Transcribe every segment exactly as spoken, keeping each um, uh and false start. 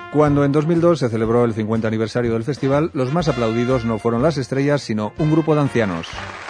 Cuando en dos mil dos se celebró el cincuenta aniversario del festival, los más aplaudidos no fueron las estrellas, sino un grupo de ancianos.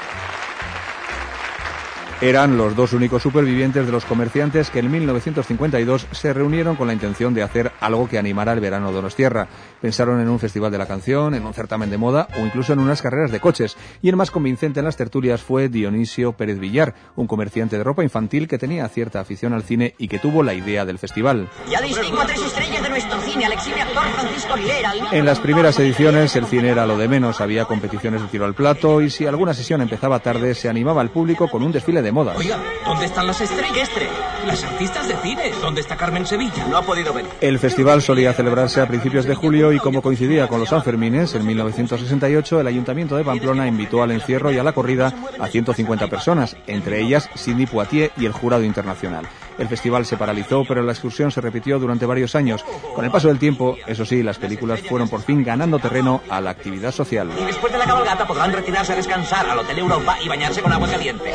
Eran los dos únicos supervivientes de los comerciantes que en mil novecientos cincuenta y dos se reunieron con la intención de hacer algo que animara el verano donostiarra. Pensaron en un festival de la canción, en un certamen de moda o incluso en unas carreras de coches. Y el más convincente en las tertulias fue Dionisio Pérez Villar, un comerciante de ropa infantil que tenía cierta afición al cine y que tuvo la idea del festival. Ya distingo a tres estrellas de nuestro cine, al eximio actor Francisco Aguilera. En las primeras ediciones el cine era lo de menos, había competiciones de tiro al plato y si alguna sesión empezaba tarde se animaba al público con un desfile de modas. Oiga, ¿dónde están las estrellas? Las artistas de cine. ¿Dónde está Carmen Sevilla? No ha podido venir. El festival solía celebrarse a principios de julio y como coincidía con los Sanfermines, en mil novecientos sesenta y ocho el Ayuntamiento de Pamplona invitó al encierro y a la corrida a ciento cincuenta personas, entre ellas Sidney Poitier y el jurado internacional. El festival se paralizó, pero la excursión se repitió durante varios años. Con el paso del tiempo, eso sí, las películas fueron por fin ganando terreno a la actividad social. Y después de la cabalgata podrán retirarse a descansar al Hotel Europa y bañarse con agua caliente.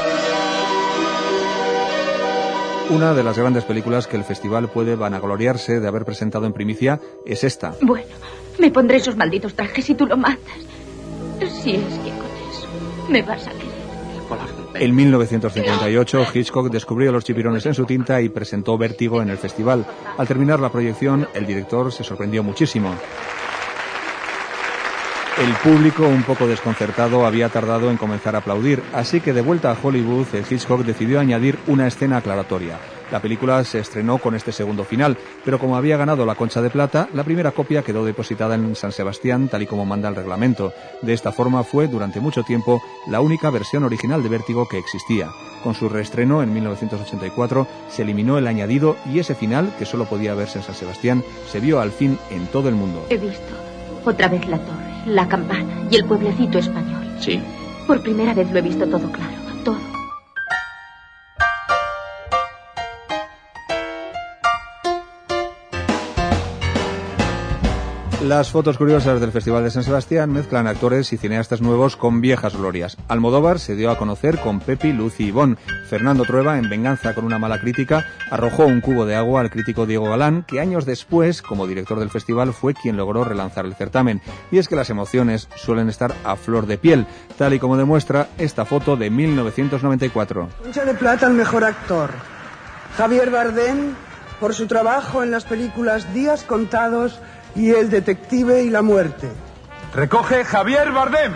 Una de las grandes películas que el festival puede vanagloriarse de haber presentado en primicia es esta. Bueno, me pondré esos malditos trajes si tú lo matas. Si es que con eso me vas a querer. En mil novecientos cincuenta y ocho, Hitchcock descubrió los chipirones en su tinta y presentó Vértigo en el festival. Al terminar la proyección, el director se sorprendió muchísimo. El público, un poco desconcertado, había tardado en comenzar a aplaudir, así que de vuelta a Hollywood, Hitchcock decidió añadir una escena aclaratoria. La película se estrenó con este segundo final, pero como había ganado la Concha de Plata, la primera copia quedó depositada en San Sebastián, tal y como manda el reglamento. De esta forma fue, durante mucho tiempo, la única versión original de Vértigo que existía. Con su reestreno, en mil novecientos ochenta y cuatro, se eliminó el añadido y ese final, que solo podía verse en San Sebastián, se vio al fin en todo el mundo. He visto otra vez la torre, la campana y el pueblecito español. Sí. Por primera vez lo he visto todo claro, todo. Las fotos curiosas del Festival de San Sebastián mezclan actores y cineastas nuevos con viejas glorias. Almodóvar se dio a conocer con Pepi, Lucy y Bon. Fernando Trueba, en venganza con una mala crítica, arrojó un cubo de agua al crítico Diego Galán, que años después, como director del festival, fue quien logró relanzar el certamen. Y es que las emociones suelen estar a flor de piel, tal y como demuestra esta foto de mil novecientos noventa y cuatro. Concha de Plata al mejor actor. Javier Bardem, por su trabajo en las películas Días Contados y El detective y la muerte. Recoge Javier Bardem.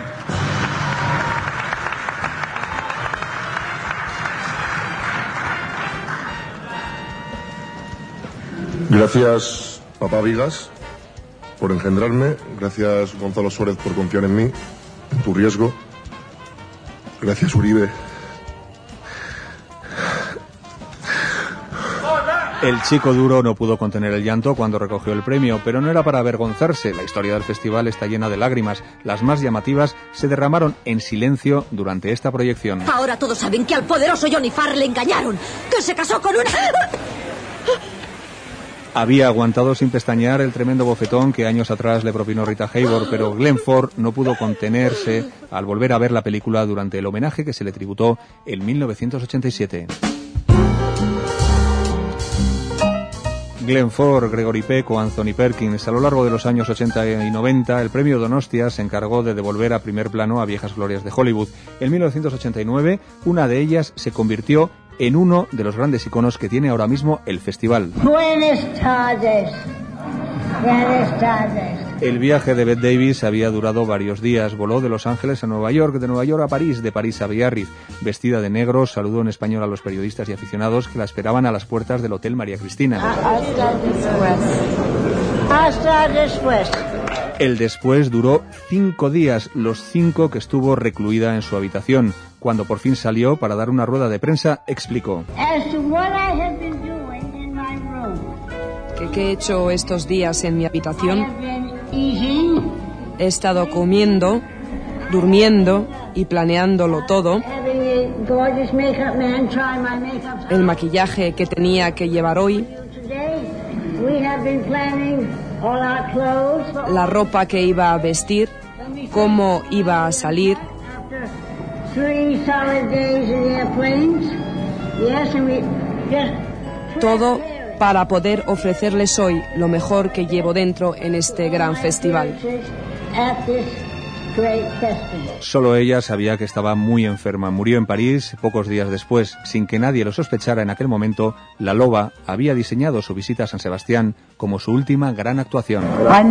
Gracias, papá Vigas, por engendrarme. Gracias, Gonzalo Suárez, por confiar en mí, en tu riesgo. Gracias, Uribe. El chico duro no pudo contener el llanto cuando recogió el premio, pero no era para avergonzarse. La historia del festival está llena de lágrimas. Las más llamativas se derramaron en silencio durante esta proyección. Ahora todos saben que al poderoso Johnny Farr le engañaron, que se casó con una... Había aguantado sin pestañear el tremendo bofetón que años atrás le propinó Rita Hayworth, pero Glenn Ford no pudo contenerse al volver a ver la película durante el homenaje que se le tributó en mil novecientos ochenta y siete. Glenn Ford, Gregory Peck o Anthony Perkins. A lo largo de los años ochenta y noventa, el premio Donostia se encargó de devolver a primer plano a viejas glorias de Hollywood. En mil novecientos ochenta y nueve, una de ellas se convirtió en uno de los grandes iconos que tiene ahora mismo el festival. Buenas tardes. Buenas tardes. El viaje de Bette Davis había durado varios días. Voló de Los Ángeles a Nueva York, de Nueva York a París, de París a Biarritz. Vestida de negro, saludó en español a los periodistas y aficionados que la esperaban a las puertas del Hotel María Cristina. Hasta después. Hasta después. El después duró cinco días, los cinco que estuvo recluida en su habitación. Cuando por fin salió para dar una rueda de prensa, explicó. ¿Qué he hecho estos días en mi habitación? He estado comiendo, durmiendo y planeándolo todo. El maquillaje que tenía que llevar hoy. La ropa que iba a vestir. Cómo iba a salir. Todo para poder ofrecerles hoy lo mejor que llevo dentro en este gran festival. Solo ella sabía que estaba muy enferma. Murió en París pocos días después. Sin que nadie lo sospechara en aquel momento, la Loba había diseñado su visita a San Sebastián como su última gran actuación.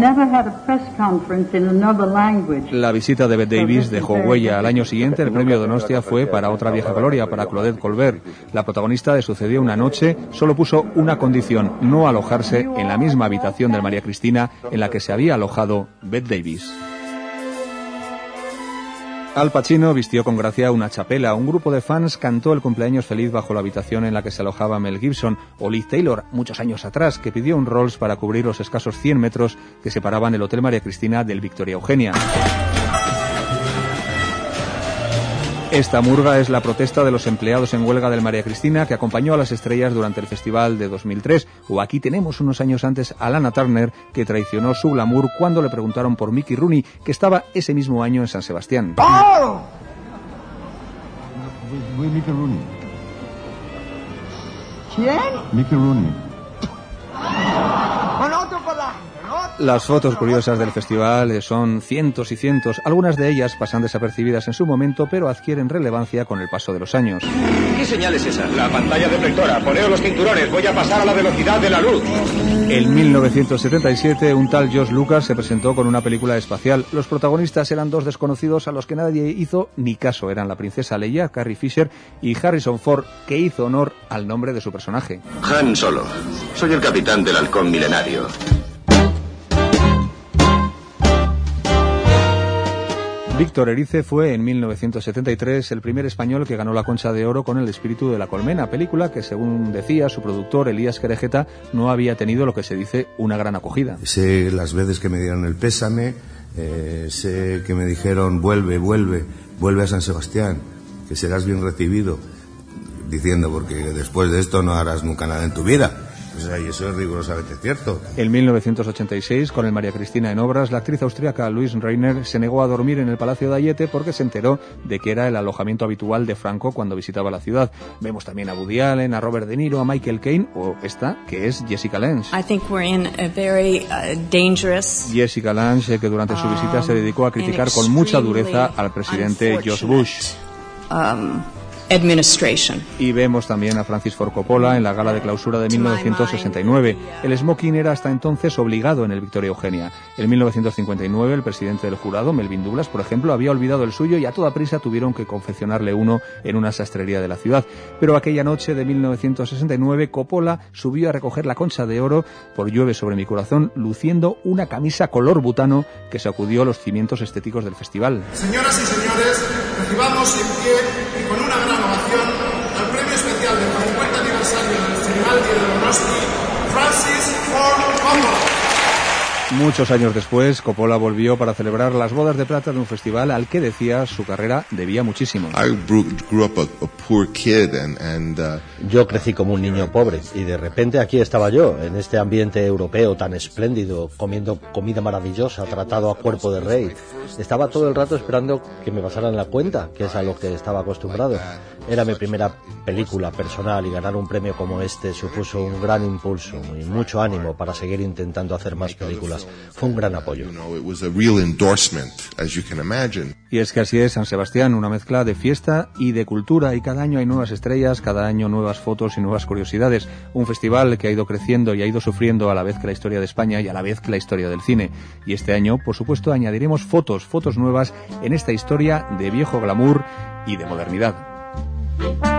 La visita de Bette Davis dejó huella. Al año siguiente, el premio Donostia fue para otra vieja gloria, para Claudette Colbert. La protagonista de Sucedió una noche solo puso una condición: no alojarse en la misma habitación de María Cristina en la que se había alojado Bette Davis. Al Pacino vistió con gracia una chapela. Un grupo de fans cantó el cumpleaños feliz bajo la habitación en la que se alojaba Mel Gibson, o Liz Taylor, muchos años atrás, que pidió un Rolls para cubrir los escasos cien metros que separaban el Hotel María Cristina del Victoria Eugenia. Esta murga es la protesta de los empleados en huelga del María Cristina que acompañó a las estrellas durante el festival de dos mil tres. O aquí tenemos unos años antes a Lana Turner, que traicionó su glamour cuando le preguntaron por Mickey Rooney, que estaba ese mismo año en San Sebastián. ¡Oh! Mickey Rooney. ¿Quién? Mickey Rooney. Con otro coraje. Las fotos curiosas del festival son cientos y cientos. Algunas de ellas pasan desapercibidas en su momento, pero adquieren relevancia con el paso de los años. ¿Qué señal es esa? La pantalla deflectora. Poneos los cinturones. Voy a pasar a la velocidad de la luz. En mil novecientos setenta y siete, un tal George Lucas se presentó con una película espacial. Los protagonistas eran dos desconocidos a los que nadie hizo ni caso. Eran la princesa Leia, Carrie Fisher, y Harrison Ford, que hizo honor al nombre de su personaje. Han Solo. Soy el capitán del halcón milenario. Víctor Erice fue en mil novecientos setenta y tres el primer español que ganó la Concha de Oro con El espíritu de la colmena, película que, según decía su productor Elías Querejeta, no había tenido lo que se dice una gran acogida. Sé las veces que me dieron el pésame, eh, sé que me dijeron vuelve, vuelve, vuelve a San Sebastián, que serás bien recibido, diciendo porque después de esto no harás nunca nada en tu vida. O sea, y eso es rigurosamente cierto. En mil novecientos ochenta y seis, con el María Cristina en obras, la actriz austríaca Louise Reiner se negó a dormir en el Palacio de Ayete porque se enteró de que era el alojamiento habitual de Franco cuando visitaba la ciudad. Vemos también a Woody Allen, a Robert De Niro, a Michael Caine o esta, que es Jessica Lange. I think we're in a very uh, dangerous, Jessica Lange, que durante su visita se dedicó a criticar con mucha dureza al presidente George Bush. Um, Administration. Y vemos también a Francis Ford Coppola en la gala de clausura de mil novecientos sesenta y nueve. El smoking era hasta entonces obligado en el Victoria Eugenia. En mil novecientos cincuenta y nueve, el presidente del jurado, Melvyn Douglas, por ejemplo, había olvidado el suyo y a toda prisa tuvieron que confeccionarle uno en una sastrería de la ciudad. Pero aquella noche de mil novecientos sesenta y nueve, Coppola subió a recoger la Concha de Oro por Llueve sobre mi corazón, luciendo una camisa color butano que sacudió los cimientos estéticos del festival. Señoras y señores, recibamos en pie y con una gran ovación al premio especial del cincuenta aniversario del Festival de Donosti, Francis Ford Coppola. Muchos años después, Coppola volvió para celebrar las bodas de plata de un festival al que, decía, su carrera debía muchísimo. Yo crecí como un niño pobre y de repente aquí estaba yo, en este ambiente europeo tan espléndido, comiendo comida maravillosa, tratado a cuerpo de rey. Estaba todo el rato esperando que me pasaran la cuenta, que es a lo que estaba acostumbrado. Era mi primera película personal y ganar un premio como este supuso un gran impulso y mucho ánimo para seguir intentando hacer más películas. Fue un gran apoyo. Y es que así es San Sebastián, una mezcla de fiesta y de cultura, y cada año hay nuevas estrellas, cada año nuevas fotos y nuevas curiosidades. Un festival que ha ido creciendo y ha ido sufriendo a la vez que la historia de España y a la vez que la historia del cine. Y este año, por supuesto, añadiremos fotos, fotos nuevas en esta historia de viejo glamour y de modernidad.